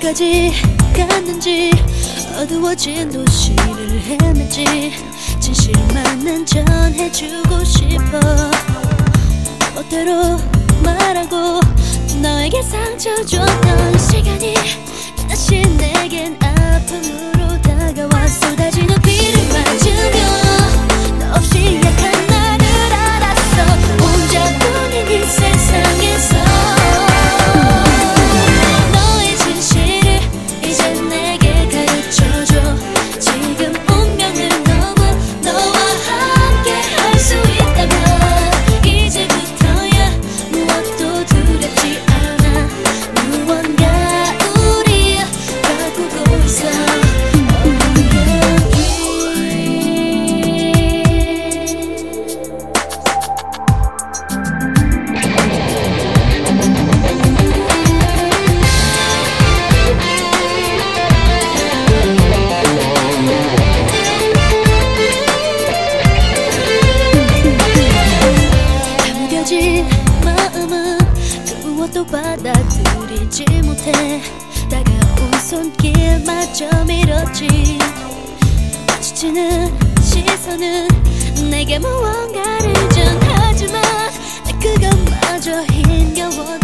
어디까지 갔는지 어두워진 도시를 헤맸지 진실만은 전해주고 싶어 멋대로 말하고 너에게 상처 줬던 시간이 다시 내겐 아픔으로 다가와 쏟아지는 비를 맞으며 너 없이 약한 나를 알았어 혼자뿐인 이 세상에서 너의 진실을 이제 내게 가르쳐줘 지금 운명을 너무 너와 함께 할 수 있다면 이제부터야 무엇도 두렵지 않아 무언가 우리 바꾸고 있어 담겨진 마음은 그 무엇도 받아들이지 못해 다가온 손길마저 밀었지 마주치는 시선은 내게 무언가를 전하지만 나 그것마저 힘겨워